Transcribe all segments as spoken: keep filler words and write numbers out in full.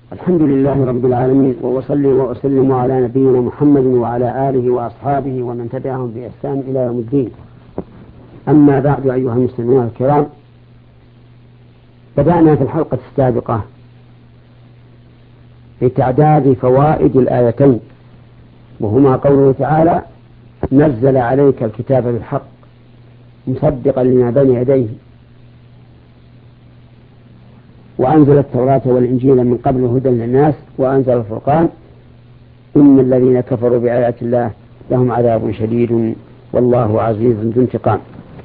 الحمد لله رب العالمين، وأصلي وأسلم على نبينا محمد وعلى آله وأصحابه ومن تبعهم بإحسان إلى يوم الدين. أما بعد، أيها المسلمون الكرام، بدأنا في الحلقة السابقة بتعداد فوائد الآيتين، وهما قوله تعالى: نزل عليك الكتاب بالحق مصدقا لما بين يديه وأنزل التوراة والإنجيل من قبل هدى للناس وأنزل الفرقان إن الذين كفروا بآيات الله لهم عذاب شديد والله عزيز ذو انتقام.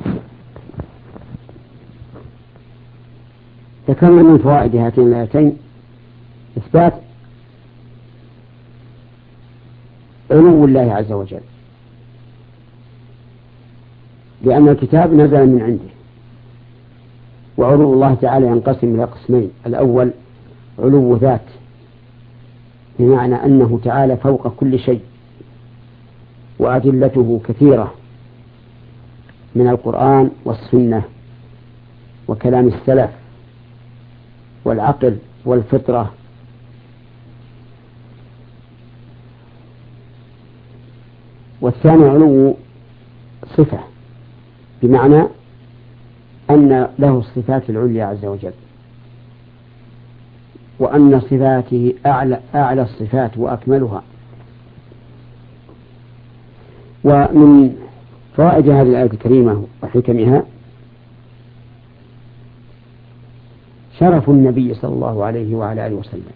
ذكرنا من فوائد هاتين الآيتين إثبات علو الله عز وجل، لأن الكتاب نزل من عنده، وعلو الله تعالى ينقسم إلى قسمين: الأول علو ذات، بمعنى أنه تعالى فوق كل شيء، وأدلته كثيرة من القرآن والسنة وكلام السلف والعقل والفطرة. والثاني علو صفة، بمعنى أن له الصفات العليا عز وجل، وأن صفاته أعلى, أعلى الصفات وأكملها. ومن فوائد هذه الآية الكريمة وحكمها شرف النبي صلى الله عليه وعلى آله وسلم،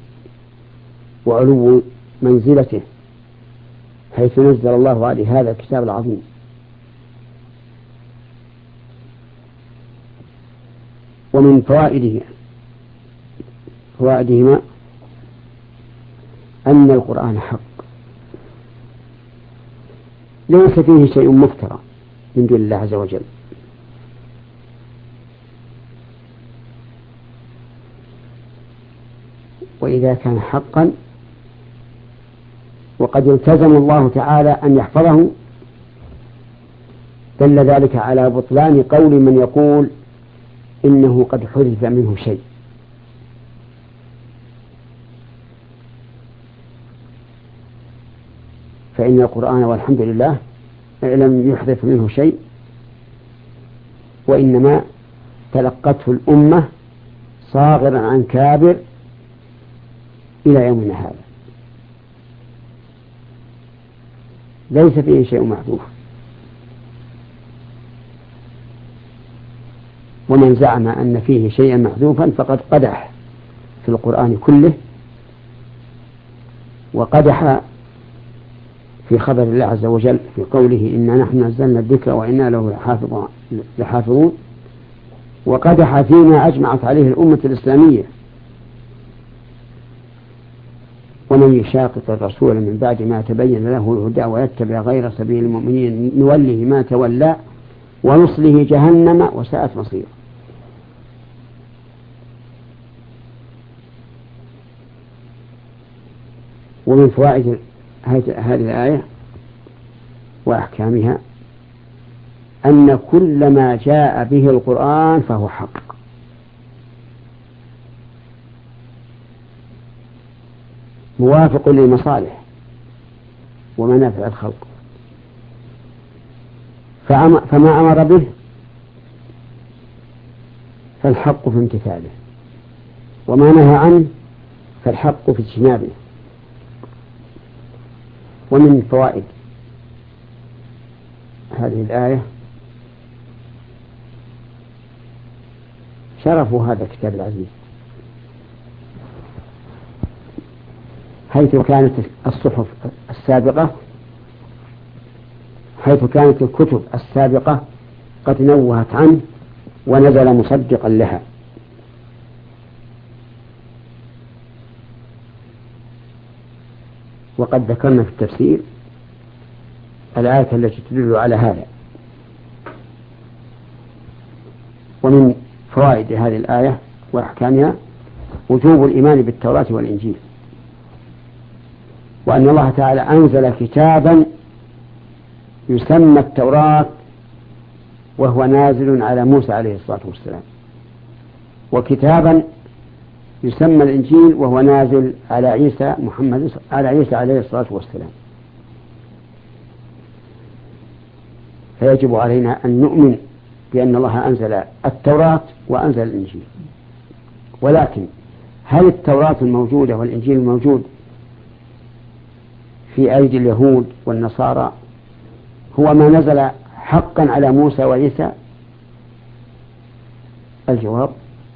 وعلو منزلته، حيث نزل الله عليه هذا الكتاب العظيم. ومن فوائده فوائدهما أن القرآن حق، ليس فيه شيء مفترى من دون الله عز وجل، وإذا كان حقا وقد التزم الله تعالى أن يحفظه، دل ذلك على بطلان قول من يقول إنه قد حذف منه شيء. فإن القرآن والحمد لله لم يحذف منه شيء، وإنما تلقته الأمة صاغرا عن كابر إلى يومنا هذا، ليس فيه شيء محذوف. ومن زعم أن فيه شيئا محذوفا فقد قدح في القرآن كله، وقدح في خبر الله عز وجل في قوله: إنا نحن نزلنا الذكر وإنا له لحافظون، وقدح فيما أجمعت عليه الأمة الإسلامية: ومن يشاقق الرسول من بعد ما تبين له الهدى ويتبع غير سبيل المؤمنين نوله ما تولى ونصله جهنم وساءت مصيره. ومن فوائد هذه الآية وأحكامها أن كل ما جاء به القرآن فهو حق، موافق للمصالح ومنافع الخلق، فما أمر به فالحق في امتثاله، وما نهى عنه فالحق في اجتنابه. ومن فوائد هذه الآية شرف هذا الكتاب العزيز، حيث كانت الصحف السابقة حيث كانت الكتب السابقة قد نوهت عنه ونزل مصدقا لها. وقد ذكرنا في التفسير الآية التي تدل على هذا. ومن فوائد هذه الآية وأحكامها وجوب الإيمان بالتوراة والإنجيل، وأن الله تعالى أنزل كتابا يسمى التوراة وهو نازل على موسى عليه الصلاة والسلام، وكتابا يسمى الإنجيل وهو نازل على عيسى محمد على عيسى عليه الصلاة والسلام. فيجب علينا أن نؤمن بأن الله أنزل التوراة وأنزل الإنجيل. ولكن هل التوراة الموجودة والإنجيل الموجود في أيدي اليهود والنصارى هو ما نزل حقا على موسى وعيسى؟ الجواب: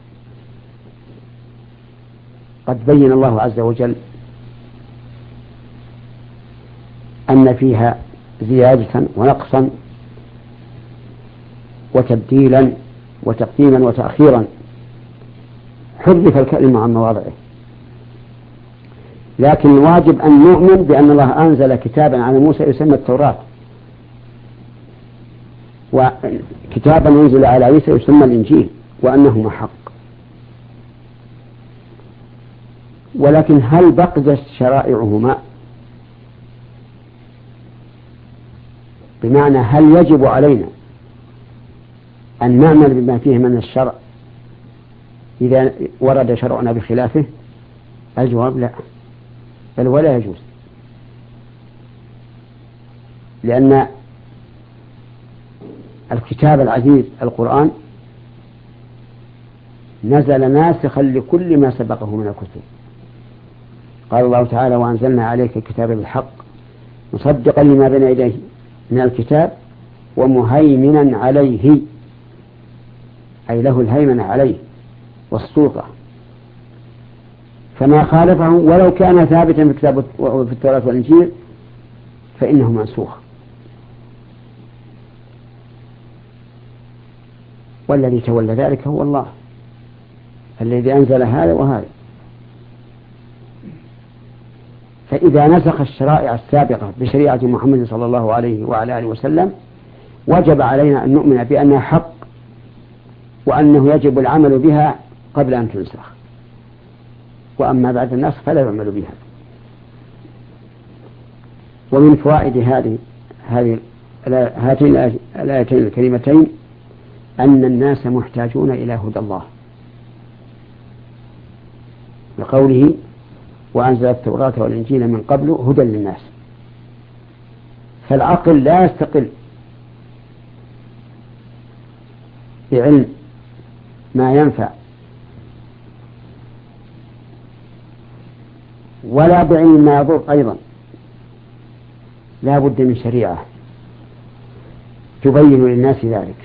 قد بين الله عز وجل أن فيها زيادة ونقصا وتبديلا وتقديما وتأخيرا، حذف الكلمة عن مواضعه. لكن الواجب أن نؤمن بأن الله أنزل كتابا على موسى يسمى التوراة، وكتابا ينزل على عيسى يسمى الإنجيل، وأنهما حق. ولكن هل بقيت شرائعهما؟ بمعنى هل يجب علينا أن نعمل بما فيه من الشرع إذا ورد شرعنا بخلافه؟ الجواب: لا، بل ولا يجوز، لأن الكتاب العزيز القرآن نزل ناسخا لكل ما سبقه من الكتب. قال الله تعالى: وأنزلنا عليك الكتاب بالحق مصدقا لما بين يديه من الكتاب ومهيمنا عليه، أي له الهيمنة عليه والسلطة، فما خالفه ولو كان ثابتا في الكتاب وفي التوراة والإنجيل فإنه منسوخ. والذي تولى ذلك هو الله الذي أنزل هذا وهذا. فإذا نسخ الشرائع السابقة بشريعة محمد صلى الله عليه وعلى آله وسلم وجب علينا أن نؤمن بأنها حق، وأنه يجب العمل بها قبل أن تنسخ، وأما بعد النسخ فلا يعمل بها. ومن فوائد هذه هذه هاتين الآيتين الكريمتين أن الناس محتاجون إلى هدى الله، لقوله: وأنزل التوراة والإنجيل من قبل هدى للناس. فالعقل لا يستقل بعلم ما ينفع ولا بعلم ما يضر، أيضا لا بد من شريعة تبين للناس ذلك،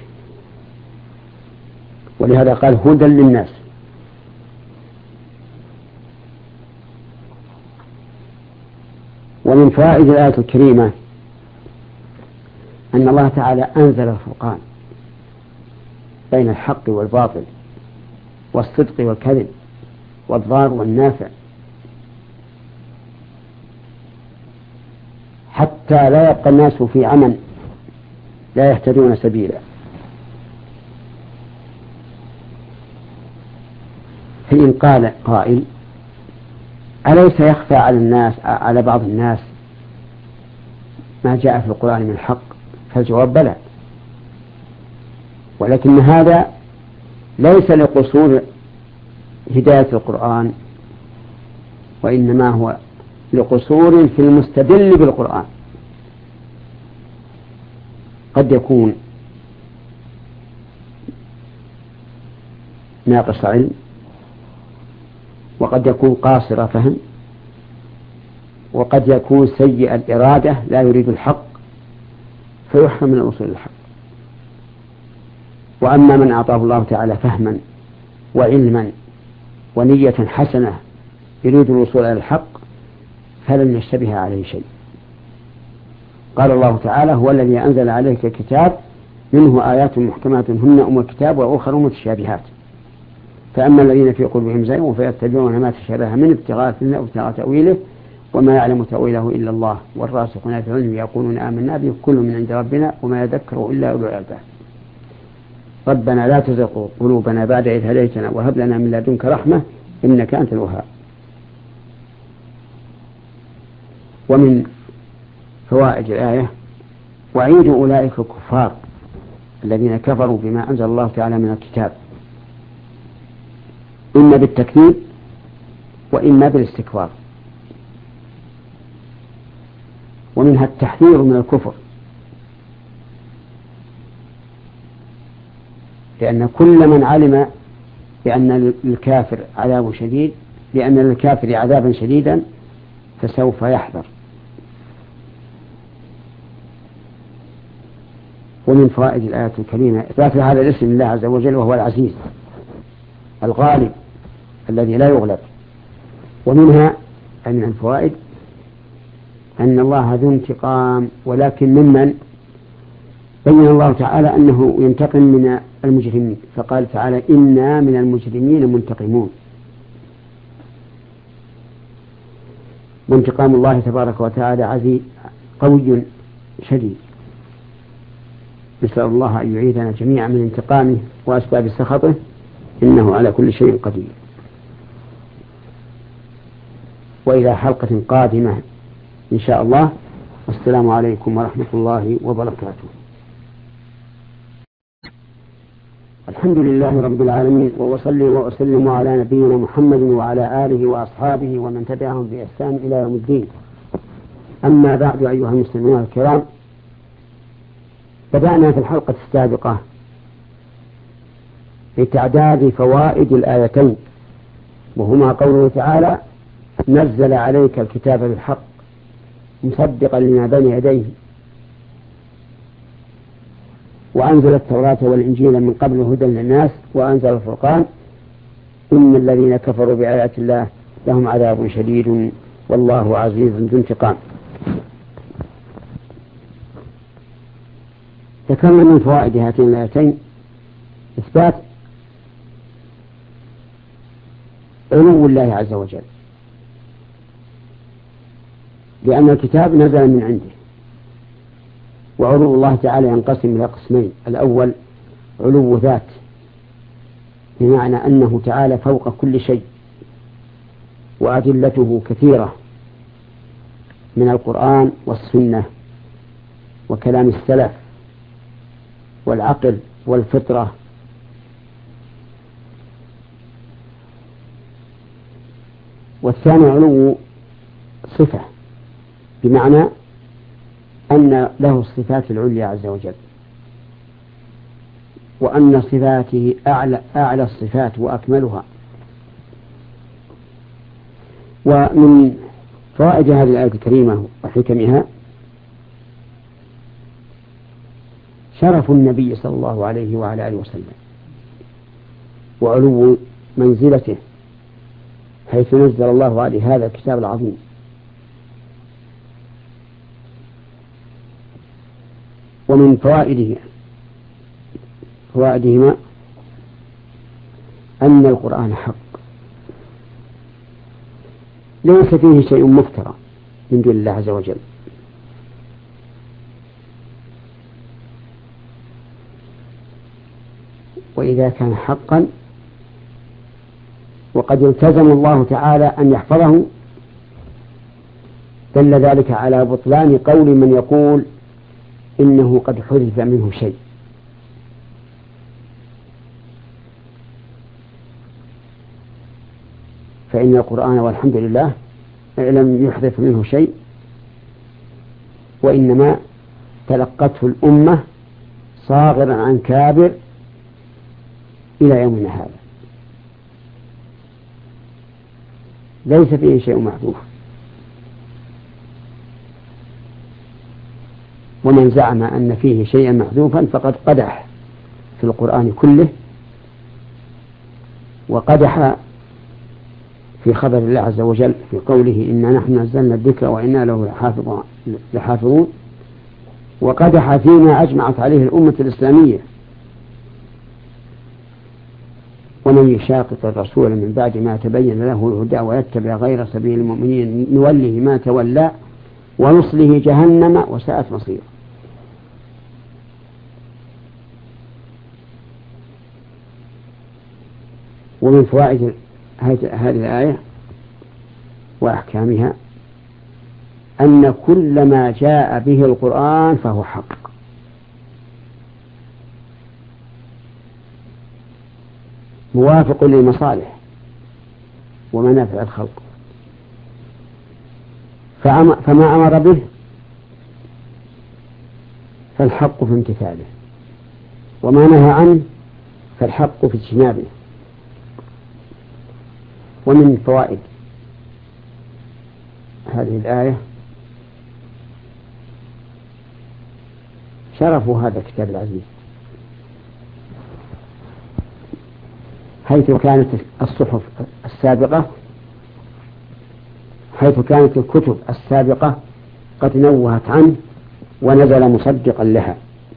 ولهذا قال هدى للناس. ومن فوائد الآية الكريمة أن الله تعالى أنزل الفرقان بين الحق والباطل والصدق والكذب والضار والنافع، حتى لا يبقى الناس في عمى لا يهتدون سبيلا. فإن قال قائل: أليس يخفى على الناس على بعض الناس ما جاء في القرآن من الحق؟ فالجواب: بلى، ولكن هذا ليس لقصور هداية القرآن، وإنما هو لقصور في المستدل بالقرآن. قد يكون ناقص علم، وقد يكون قاصر فهم، وقد يكون سيء الإرادة لا يريد الحق فيحرم من وصول الحق. وأما من أعطاه الله تعالى فهما وعلما ونية حسنة يريد الوصول إلى الحق فلن يشتبه عليه شيء. قال الله تعالى: هو الذي أنزل عليك الكتاب منه آيات محكمات هن أم الكتاب وأخر متشابهات، فأما الذين في قلوبهم زيغ فيتبعون ما تشابه من ابتغاء الفتنة وابتغاء تأويله وما يعلم تأويله إلا الله والراسخون في العلم يقولون آمنا به كل من عند ربنا وما يذكر إلا أولو الألباب. ربنا لا تزغ قلوبنا بعد إذ هديتنا وهب لنا من لدنك رحمة إنك أنت الوهاب. ومن فوائد الآية وعيد أولئك الكفار الذين كفروا بما أنزل الله تعالى من الكتاب، إما بالتكذيب وإما بالاستكبار. ومنها التحذير من الكفر، لأن كل من علم بأن للكافر عذاب شديد لأن للكافر عذابا شديدا فسوف يحذر. ومن فوائد الآية الكريمة إثبات هذا الاسم الله عز وجل، وهو العزيز الغالب الذي لا يغلب. ومنها أي من الفوائد أن الله ذو انتقام، ولكن ممن بين الله تعالى أنه ينتقم من المجرمين، فقال تعالى إنا من المجرمين منتقمون. وانتقام الله تبارك وتعالى عزيز قوي شديد، نسأل الله أن يعيذنا جميعا من انتقامه وأسباب سخطه، إنه على كل شيء قدير. وإلى حلقة قادمة إن شاء الله، والسلام عليكم ورحمة الله وبركاته. الحمد لله رب العالمين، وأصلي وأسلم على نبينا محمد وعلى آله وأصحابه ومن تبعهم بإحسان إلى يوم الدين. أما بعد، أيها المسلمون الكرام، بدأنا في الحلقة السابقة بتعداد فوائد الآيتين، وهما قوله تعالى نزل عليك الكتاب بالحق مصدقا لما بين يديه وأنزل التوراة والإنجيل من قبل هدى للناس وأنزل الفرقان إن الذين كفروا بآيات الله لهم عذاب شديد والله عزيز ذو انتقام. ذكرنا من فوائد هاتين الآيتين إثبات علو الله عز وجل، لأن الكتاب نزل من عنده. وعلو الله تعالى ينقسم إلى قسمين: الأول علو ذات، بمعنى أنه تعالى فوق كل شيء، وأدلته كثيرة من القرآن والسنة وكلام السلف والعقل والفطرة. والثاني علو صفة، بمعنى أن له الصفات العليا عز وجل، وأن صفاته أعلى, أعلى الصفات وأكملها. ومن فوائد هذه الآية الكريمة وحكمها شرف النبي صلى الله عليه وعلى آله وسلم، وعلو منزلته، حيث نزل الله عليه هذا الكتاب العظيم. ومن فوائده فوائدهما أن القرآن حق، ليس فيه شيء مفترى من دون الله عز وجل. وإذا كان حقا وقد التزم الله تعالى أن يحفظه، دل ذلك على بطلان قول من يقول إنه قد حذف منه شيء. فإن القرآن والحمد لله لم يحذف منه شيء، وإنما تلقته الأمة صاغرا عن كابر إلى يومنا هذا، ليس فيه شيء محذوف. ومن زعم أن فيه شيئا محذوفا فقد قدح في القرآن كله، وقدح في خبر الله عز وجل في قوله إنا نحن نزلنا الذكر وإنا له لحافظون، وقدح فيما أجمعت عليه الأمة الإسلامية. ومن يشاقق الرسول من بعد ما تبين له الهدى ويتبع غير سبيل المؤمنين نوله ما تولى ونصله جهنم وساءت مصيره. ومن فوائد هذه الآية وأحكامها أن كل ما جاء به القرآن فهو حق، موافق للمصالح ومنافع الخلق، فما أمر به فالحق في امتثاله، وما نهى عنه فالحق في اجتنابه. ومن فوائد هذه الآية شرف هذا الكتاب العزيز، حيث كانت الصحف السابقة حيث كانت الكتب السابقة قد نوهت عنه ونزل مصدقا لها.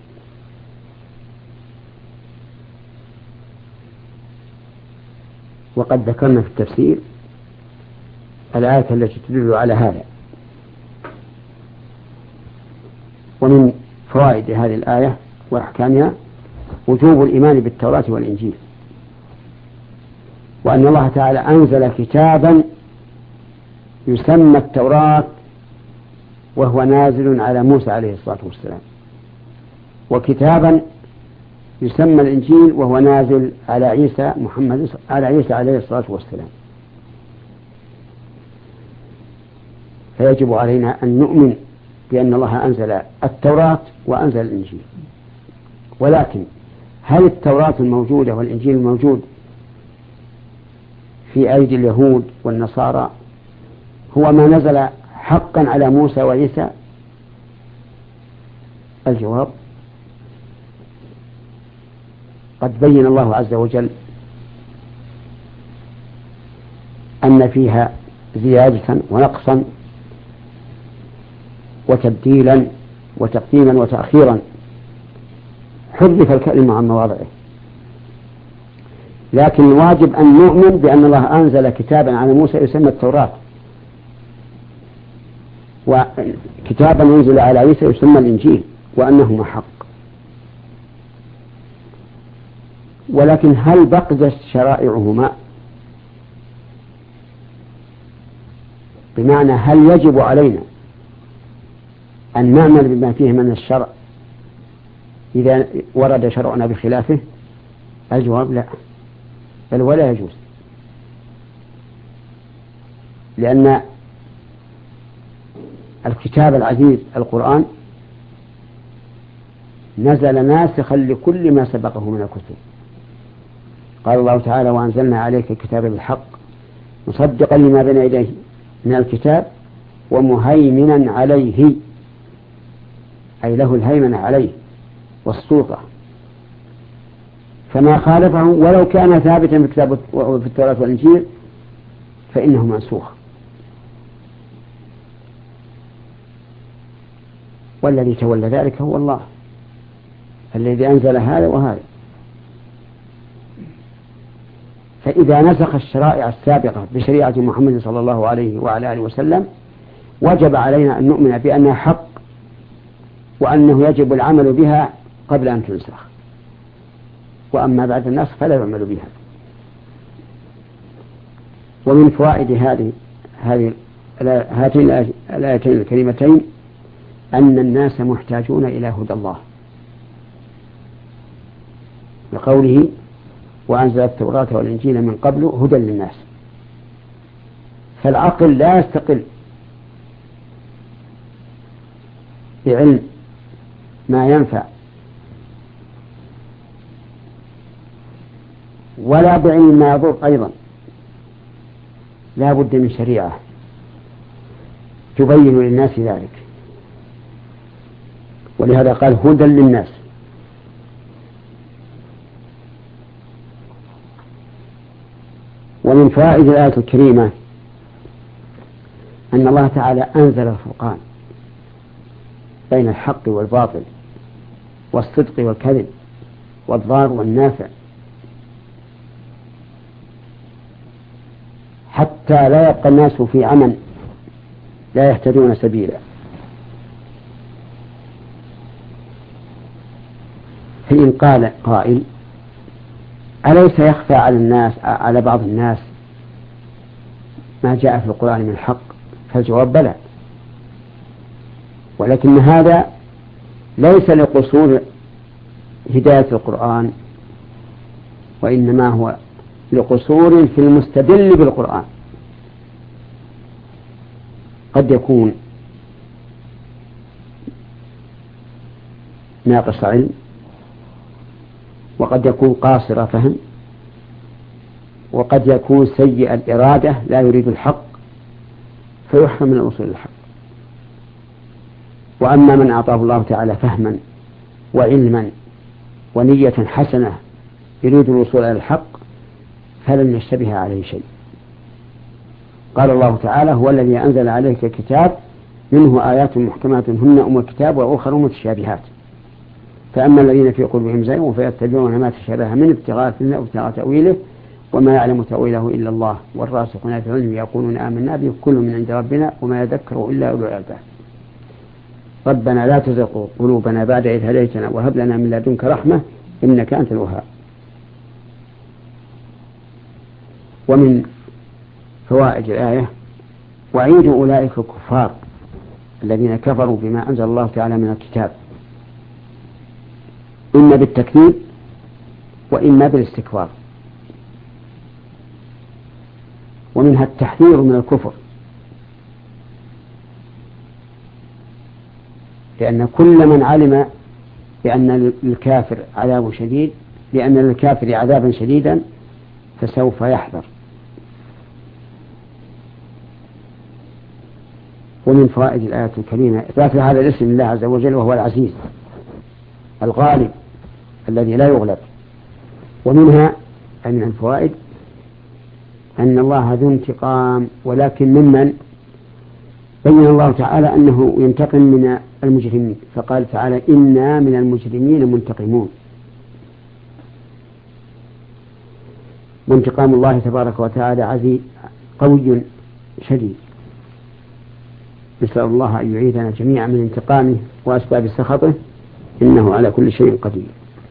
وقد ذكرنا في التفسير الآية التي تدل على هذا. ومن فوائد هذه الآية وأحكامها وجوب الإيمان بالتوراة والإنجيل، وأن الله تعالى أنزل كتابا يسمى التوراة وهو نازل على موسى عليه الصلاة والسلام، وكتابا يسمى الإنجيل وهو نازل على عيسى محمد على عيسى عليه الصلاة والسلام. فيجب علينا أن نؤمن بأن الله أنزل التوراة وأنزل الإنجيل. ولكن هل التوراة الموجودة والإنجيل الموجود في أيدي اليهود والنصارى هو ما نزل حقا على موسى وعيسى؟ الجواب: قد بين الله عز وجل أن فيها زيادة ونقصا وتبديلا وتقديما وتأخيرا، حذف الكلمة عن مواضعه. لكن واجب أن نؤمن بأن الله أنزل كتابا على موسى يسمى التوراة، وكتابا ينزل على عيسى يسمى الإنجيل، وأنهما حق. ولكن هل بقيت شرائعهما؟ بمعنى هل يجب علينا أن نعمل بما فيه من الشرع إذا ورد شرعنا بخلافه؟ الجواب: لا، بل ولا يجوز، لأن الكتاب العزيز القرآن نزل ناسخا لكل ما سبقه من الكتب. قال الله تعالى: وأنزلنا عليك الكتاب بالحق مصدقا لما بين يديه من الكتاب ومهيمنا عليه، أي له الهيمنة عليه والسلطة، فما خالفه ولو كان ثابتا في الكتاب وفي التوراة والإنجيل فإنه منسوخ. والذي تولى ذلك هو الله الذي أنزل هذا وهذا. فإذا نسخ الشرائع السابقة بشريعة محمد صلى الله عليه وعلى آله وسلم وجب علينا أن نؤمن بأنها حق، وأنه يجب العمل بها قبل أن تنسخ، وأما بعد النسخ فلا يعمل بها. ومن فوائد هذه هذه هاتين الآيتين الكريمتين أن الناس محتاجون إلى هدى الله، لقوله: وأنزل التوراة والإنجيل من قبل هدى للناس. فالعقل لا يستقل بعلم ما ينفع ولا بعلم ما يضر أيضا، لا بد من شريعة تبين للناس ذلك، ولهذا قال هدى للناس. ومن فوائد الآية الكريمة أن الله تعالى أنزل الفرقان بين الحق والباطل والصدق والكذب والضار والنافع، حتى لا يبقى الناس في عمى لا يهتدون سبيلا. فإن قال قائل: أليس يخفى على الناس على بعض الناس ما جاء في القرآن من الحق؟ فالجواب: بلى، ولكن هذا ليس لقصور هداية القرآن، وإنما هو لقصور في المستدل بالقرآن. قد يكون ناقص علم، وقد يكون قاصر فهم، وقد يكون سيء الإرادة لا يريد الحق فيحرم من الوصول الحق. وأما من أعطاه الله تعالى فهما وعلما ونية حسنة يريد الوصول إلى الحق فلن يشتبه عليه شيء. قال الله تعالى: هو الذي أنزل عليك الكتاب منه آيات محكمات هن أم الكتاب وأخر متشابهات، فأما الذين في قلوبهم زيغ فيتبعون ما تشابه من ابتغاء الفتنة وابتغاء تأويله وما يعلم تأويله إلا الله والراسخون في العلم يقولون آمنا به كل من عند ربنا وما يذكر إلا أولو الألباب. ربنا لا تزغ قلوبنا بعد إذ هديتنا وهب لنا من لدنك رحمة إنك أنت الوهاب. ومن فوائد الآية: وعيد أولئك الكفار الذين كفروا بما أنزل الله تعالى من الكتاب، إما بالتكذيب وإما بالاستكبار. ومنها التحذير من الكفر، لأن كل من علم بأن للكافر عذاب شديد لأن للكافر عذابا شديدا فسوف يحذر. ومن فوائد الآية الكريمة إثبات هذا الاسم لله عز وجل وهو العزيز الغالب الذي لا يغلب. ومنها أي من الفوائد أن الله ذو انتقام، ولكن ممن بين الله تعالى أنه ينتقم من المجرمين، فقال تعالى: إنا من المجرمين منتقمون. وانتقام الله تبارك وتعالى عزيز قوي شديد، نسأل الله أن يعيذنا جميعا من انتقامه وأسباب سخطه إنه على كل شيء قدير.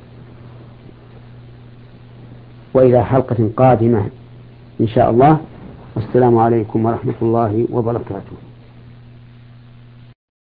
وإلى حلقة قادمة إن شاء الله، والسلام عليكم ورحمة الله وبركاته.